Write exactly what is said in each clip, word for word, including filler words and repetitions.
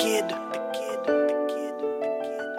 kid, the kid, the kid, the kid.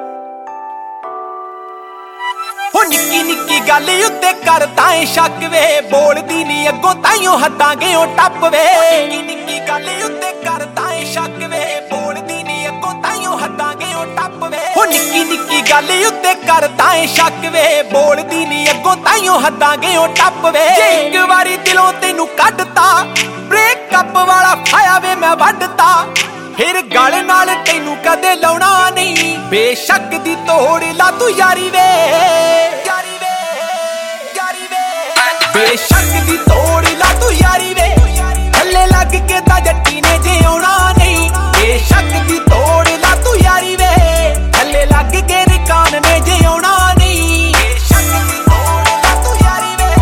हो निक्की निक्की गल उत्ते करदा ऐ शक वे बोलदी नी अग्गों ताइयों हटांगे ओ टप वे निक्की निक्की गल उत्ते करदा ऐ शक वे बोलदी नी अग्गों ताइयों हटांगे ओ टप वे हो निक्की निक्की गल उत्ते करदा ऐ शक वे बोलदी नी अग्गों ताइयों हटांगे ओ टप वे जे एक वारी दिलों तैनू कढता ब्रेकअप वाला फाया वे मैं वड्डता फिर गल नाल तैनू कदे लाउणा नहीं बेशक दी तोड़ ला तू यारी वे यारी वे यारी वे बेशक दी तोड़ ला तू यारी वे थल्ले लग के ता जट्टी ने जे आउणा नहीं बेशक दी तोड़ ला तू यारी वे थल्ले लग के रिकान ने जे आउणा नहीं बेशक दी तोड़ ला तू यारी वे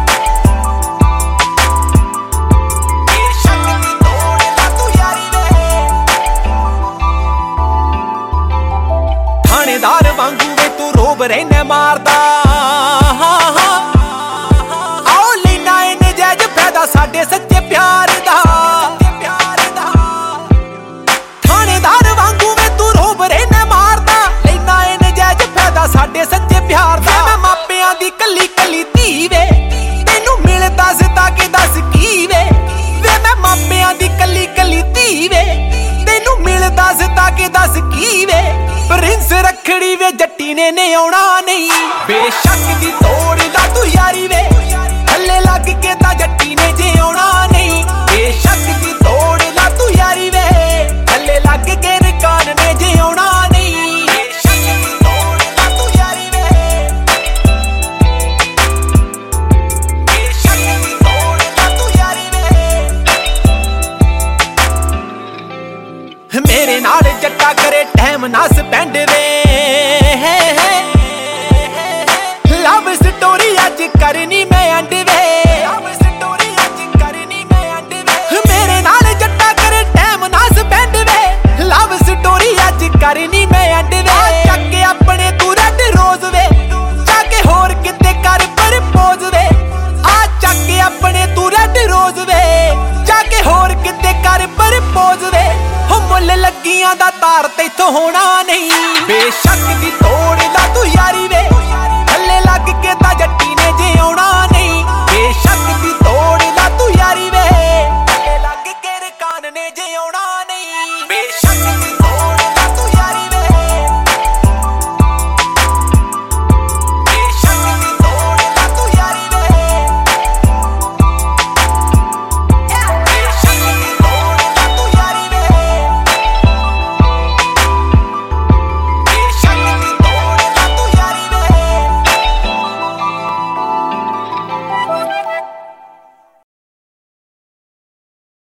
बेशक दी तोड़ ला तू यारी वे थानेदार वांगू वे तू रोब रहने मारदा आओ लेना ए नजायज फायदा साडे सच्चे प्यार दा थानेदार वांगू वे तू रोब रहने मारदा लेना ए नजायज फायदा साडे सच्चे प्यार दा मैं मापियां दी कली कली धी वे तैनू मिलदा सदा के दस की वे वे मैं मापियां दी कली कली धी वे तैनू मिलदा सदा के दस की वे प्रिंस रखड़ी वे जट्टी ने ने आउणा नहीं बेशक दी तोड़ ला तू यारी वे थल्ले लग के ता जट्टी ने जे आउणा नहीं बेशक दी तोड़ ला तू यारी वे थल्ले लग के रिकान ने जे आउणा नहीं बेशक दी तोड़ ला तू यारी वे बेशक दी तोड़ ला तू यारी वे मेरे नाल जट्टा करे टाइम ना स्पेंड वे लव स्टोरी अज करनी मैं एंड वे